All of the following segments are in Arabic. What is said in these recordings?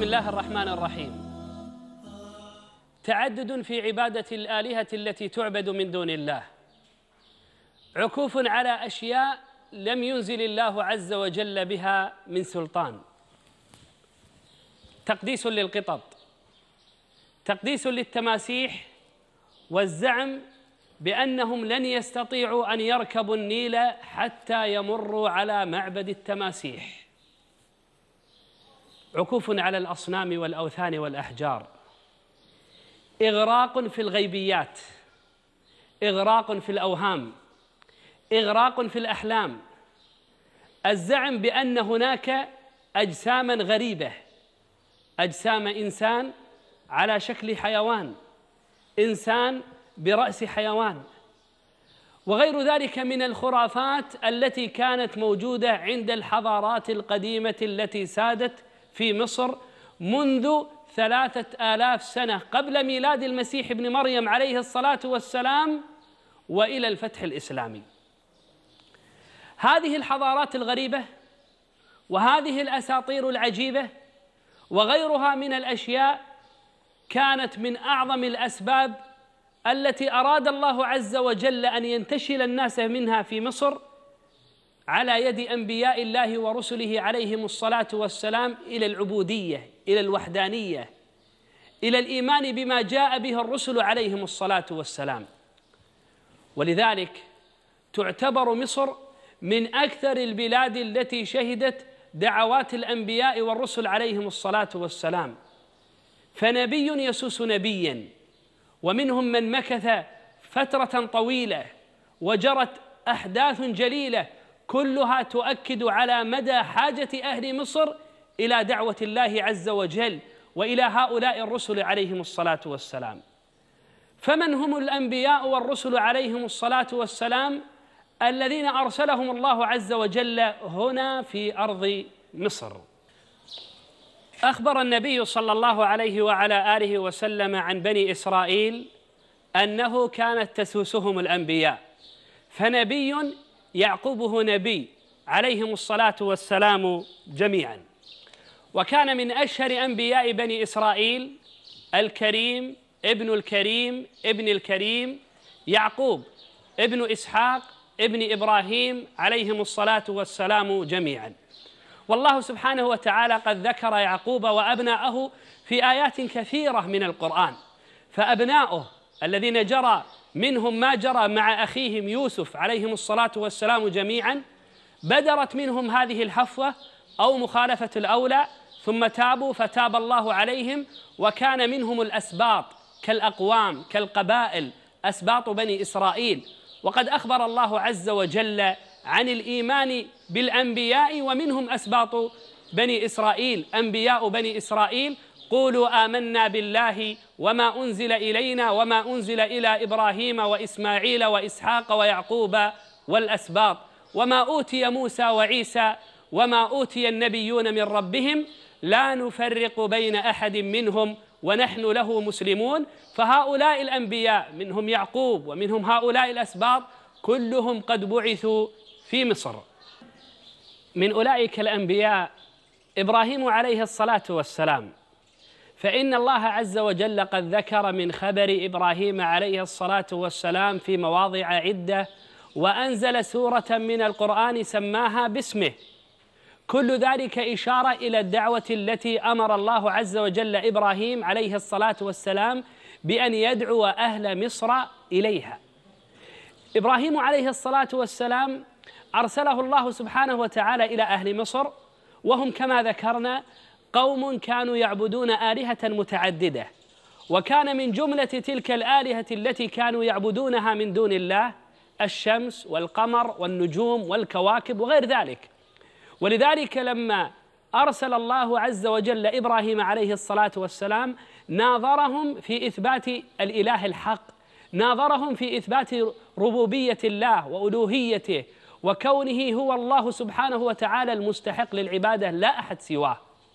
بسم الله الرحمن الرحيم. تعدد في عبادة الآلهة التي تعبد من دون الله، عكوف على أشياء لم ينزل الله عز وجل بها من سلطان، تقديس للقطط، تقديس للتماسيح، والزعم بأنهم لن يستطيعوا أن يركبوا النيل حتى يمروا على معبد التماسيح، عكوف على الأصنام والأوثان والأحجار، إغراق في الغيبيات، إغراق في الأوهام، إغراق في الأحلام، الزعم بأن هناك أجساما غريبة، أجسام إنسان على شكل حيوان، إنسان برأس حيوان، وغير ذلك من الخرافات التي كانت موجودة عند الحضارات القديمة التي سادت في مصر منذ 3000 سنة قبل ميلاد المسيح ابن مريم عليه الصلاة والسلام وإلى الفتح الإسلامي. هذه الحضارات الغريبة وهذه الأساطير العجيبة وغيرها من الأشياء كانت من أعظم الأسباب التي أراد الله عز وجل أن ينتشل الناس منها في مصر على يد أنبياء الله ورسله عليهم الصلاة والسلام إلى العبودية، إلى الوحدانية، إلى الإيمان بما جاء به الرسل عليهم الصلاة والسلام. ولذلك تعتبر مصر من أكثر البلاد التي شهدت دعوات الأنبياء والرسل عليهم الصلاة والسلام، فنبي يسوس نبيا، ومنهم من مكث فترة طويلة وجرت أحداث جليلة كلها تؤكد على مدى حاجة أهل مصر إلى دعوة الله عز وجل وإلى هؤلاء الرسل عليهم الصلاة والسلام. فمن هم الأنبياء والرسل عليهم الصلاة والسلام الذين أرسلهم الله عز وجل هنا في أرض مصر؟ أخبر النبي صلى الله عليه وعلى آله وسلم عن بني إسرائيل أنه كانت تسوسهم الأنبياء، فنبي يعقوبه نبي عليهم الصلاة والسلام جميعا. وكان من أشهر أنبياء بني إسرائيل الكريم ابن الكريم ابن الكريم يعقوب ابن إسحاق ابن إبراهيم عليهم الصلاة والسلام جميعا. والله سبحانه وتعالى قد ذكر يعقوب وأبناءه في آيات كثيرة من القرآن، فأبناؤه الذين جرى منهم ما جرى مع أخيهم يوسف عليهم الصلاة والسلام جميعا بدرت منهم هذه الحفوة أو مخالفة الأولى، ثم تابوا فتاب الله عليهم، وكان منهم الأسباط كالأقوام كالقبائل أسباط بني إسرائيل. وقد أخبر الله عز وجل عن الإيمان بالأنبياء ومنهم أسباط بني إسرائيل، أنبياء بني إسرائيل: قولوا آمنا بالله وما أنزل إلينا وما أنزل إلى إبراهيم وإسماعيل وإسحاق ويعقوب والأسباط وما أوتي موسى وعيسى وما أوتي النبيون من ربهم لا نفرق بين أحد منهم ونحن له مسلمون. فهؤلاء الأنبياء منهم يعقوب ومنهم هؤلاء الأسباط كلهم قد بعثوا في مصر. من أولئك الأنبياء إبراهيم عليه الصلاة والسلام، فإن الله عز وجل قد ذكر من خبر إبراهيم عليه الصلاة والسلام في مواضع عدة، وأنزل سورة من القرآن سماها باسمه. كل ذلك إشارة إلى الدعوة التي أمر الله عز وجل إبراهيم عليه الصلاة والسلام بأن يدعو أهل مصر إليها. إبراهيم عليه الصلاة والسلام أرسله الله سبحانه وتعالى إلى أهل مصر، وهم كما ذكرنا قوم كانوا يعبدون آلهة متعددة، وكان من جملة تلك الآلهة التي كانوا يعبدونها من دون الله الشمس والقمر والنجوم والكواكب وغير ذلك. ولذلك لما أرسل الله عز وجل إبراهيم عليه الصلاة والسلام ناظرهم في إثبات الإله الحق، ناظرهم في إثبات ربوبية الله وألوهيته وكونه هو الله سبحانه وتعالى المستحق للعبادة لا أحد سواه.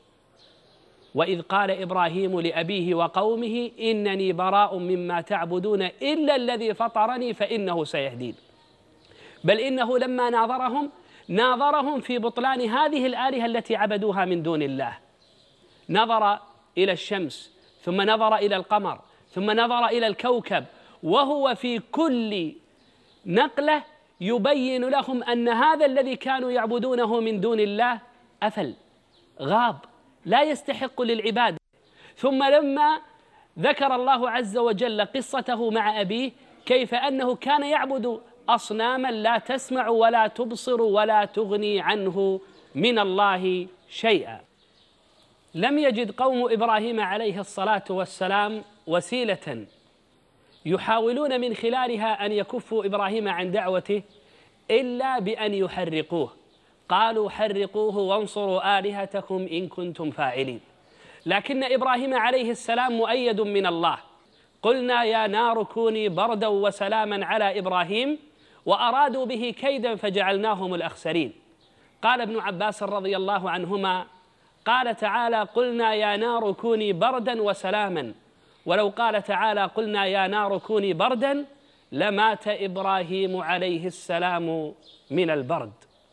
وإذ قال إبراهيم لأبيه وقومه إنني براء مما تعبدون إلا الذي فطرني فإنه سيهدين. بل إنه لما ناظرهم في بطلان هذه الآلهة التي عبدوها من دون الله، نظر إلى الشمس، ثم نظر إلى القمر، ثم نظر إلى الكوكب، وهو في كل نقلة يبين لهم أن هذا الذي كانوا يعبدونه من دون الله أفل، غاب، لا يستحق للعبادة. ثم لما ذكر الله عز وجل قصته مع أبيه كيف أنه كان يعبد أصناما لا تسمع ولا تبصر ولا تغني عنه من الله شيئا، لم يجد قوم إبراهيم عليه الصلاة والسلام وسيلة يحاولون من خلالها أن يكفوا إبراهيم عن دعوته إلا بأن يحرقوه. قالوا حرقوه وانصروا آلهتكم إن كنتم فاعلين. لكن إبراهيم عليه السلام مؤيد من الله. قلنا يا نار كوني بردا وسلاما على إبراهيم وأرادوا به كيدا فجعلناهم الأخسرين. قال ابن عباس رضي الله عنهما قال تعالى قلنا يا نار كوني بردا وسلاما، ولو قال تعالى قلنا يا نار كوني بردا لمات إبراهيم عليه السلام من البرد.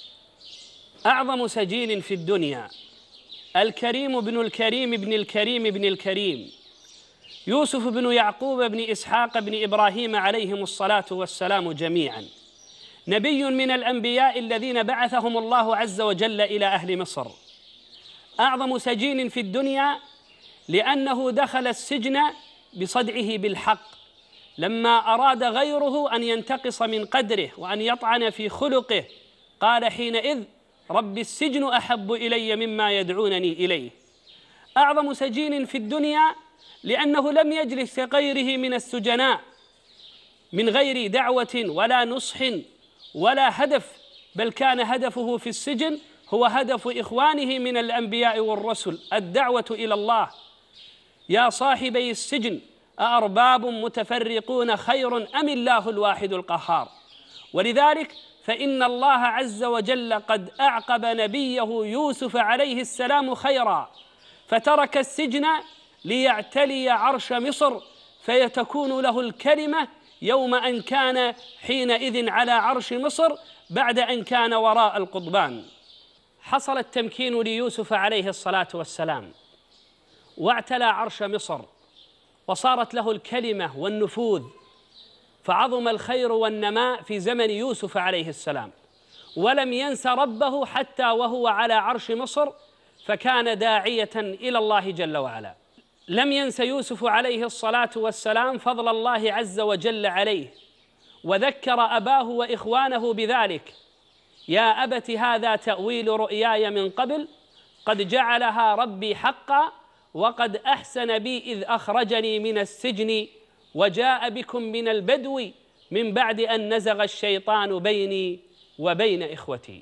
أعظم سجين في الدنيا الكريم بن الكريم بن الكريم بن الكريم يوسف بن يعقوب بن إسحاق بن إبراهيم عليهم الصلاة والسلام جميعا، نبي من الأنبياء الذين بعثهم الله عز وجل إلى أهل مصر. أعظم سجين في الدنيا لأنه دخل السجن بصدعه بالحق لما أراد غيره أن ينتقص من قدره وأن يطعن في خلقه، قال حينئذ رب السجن أحب إلي مما يدعونني إليه. أعظم سجين في الدنيا لأنه لم يجلس كغيره من السجناء من غير دعوة ولا نصح ولا هدف، بل كان هدفه في السجن هو هدف إخوانه من الأنبياء والرسل، الدعوة إلى الله. يا صاحبي السجن أأرباب متفرقون خير أم الله الواحد القهار. ولذلك فإن الله عز وجل قد أعقب نبيه يوسف عليه السلام خيرا، فترك السجن ليعتلي عرش مصر فيتكون له الكلمة يوم أن كان حينئذ على عرش مصر بعد أن كان وراء القضبان. حصل التمكين ليوسف عليه الصلاة والسلام واعتلى عرش مصر وصارت له الكلمة والنفوذ، فعظم الخير والنماء في زمن يوسف عليه السلام، ولم ينس ربه حتى وهو على عرش مصر، فكان داعية إلى الله جل وعلا. لم ينس يوسف عليه الصلاة والسلام فضل الله عز وجل عليه، وذكر أباه وإخوانه بذلك: يا أبت هذا تأويل رؤياي من قبل قد جعلها ربي حقا وقد أحسن بي إذ أخرجني من السجن وجاء بكم من البدو من بعد أن نزغ الشيطان بيني وبين إخوتي.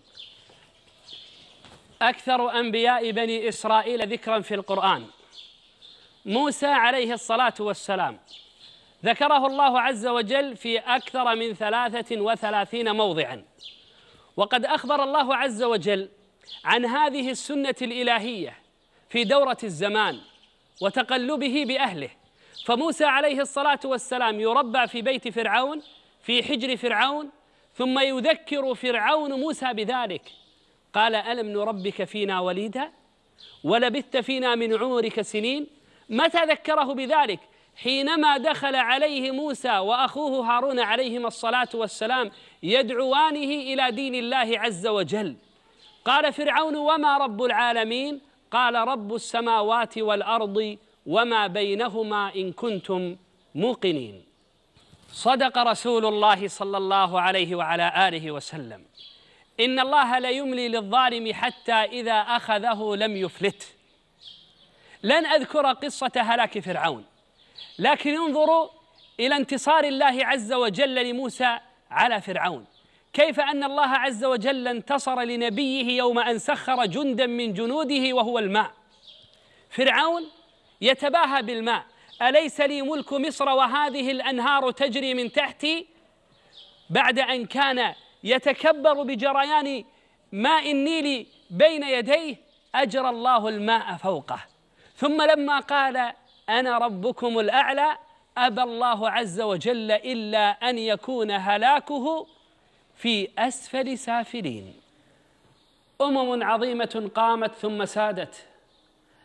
أكثر أنبياء بني إسرائيل ذكرا في القرآن موسى عليه الصلاة والسلام، ذكره الله عز وجل في أكثر من 33 موضعا. وقد أخبر الله عز وجل عن هذه السنة الإلهية في دورة الزمان وتقلبه بأهله. فموسى عليه الصلاة والسلام يربى في بيت فرعون في حجر فرعون، ثم يذكر فرعون موسى بذلك، قال: ألم نربك فينا وليدا ولبثت فينا من عمرك سنين. متى ذكره بذلك؟ حينما دخل عليه موسى وأخوه هارون عليهما الصلاة والسلام يدعوانه إلى دين الله عز وجل. قال فرعون: وما رب العالمين؟ قال: رب السماوات والأرض وما بينهما إن كنتم موقنين. صدق رسول الله صلى الله عليه وعلى آله وسلم: إن الله ليملي للظالم حتى إذا أخذه لم يفلته. لن أذكر قصة هلاك فرعون، لكن انظروا إلى انتصار الله عز وجل لموسى على فرعون، كيف أن الله عز وجل انتصر لنبيه يوم أن سخر جندا من جنوده وهو الماء. فرعون يتباهى بالماء: أليس لي ملك مصر وهذه الأنهار تجري من تحتي؟ بعد أن كان يتكبر بجريان ماء النيل بين يديه أجرى الله الماء فوقه. ثم لما قال: أنا ربكم الأعلى، أبى الله عز وجل إلا أن يكون هلاكه في أسفل سافلين. أمم عظيمة قامت ثم سادت،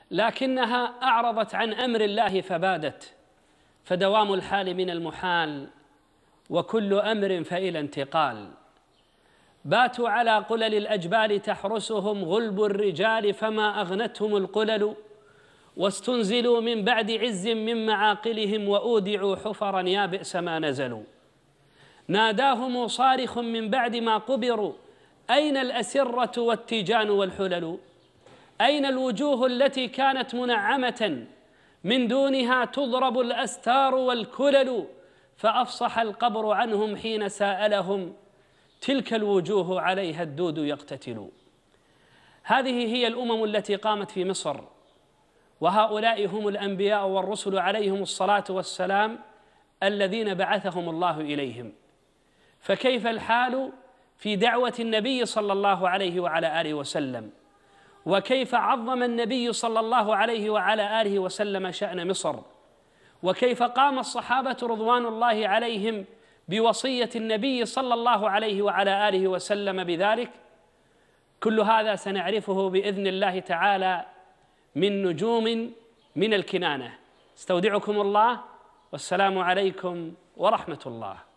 لكنها أعرضت عن أمر الله فبادت، فدوام الحال من المحال، وكل أمر فإلى انتقال. باتوا على قلل الأجبال تحرسهم غلب الرجال، فما أغنتهم القلل، واستنزلوا من بعد عز من معاقلهم، وأودعوا حفرا يا بئس ما نزلوا. ناداهم صارخ من بعد ما قبروا: أين الأسرة والتيجان والحلل؟ أين الوجوه التي كانت منعمة من دونها تضرب الأستار والكلل؟ فأفصح القبر عنهم حين سألهم: تلك الوجوه عليها الدود يقتتل. هذه هي الأمم التي قامت في مصر، وهؤلاء هم الأنبياء والرسل عليهم الصلاة والسلام الذين بعثهم الله إليهم. فكيف الحال في دعوة النبي صلى الله عليه وعلى آله وسلم؟ وكيف عظم النبي صلى الله عليه وعلى آله وسلم شأن مصر؟ وكيف قام الصحابة رضوان الله عليهم بوصية النبي صلى الله عليه وعلى آله وسلم بذلك؟ كل هذا سنعرفه بإذن الله تعالى من نجوم من الكنانة. استودعكم الله، والسلام عليكم ورحمة الله.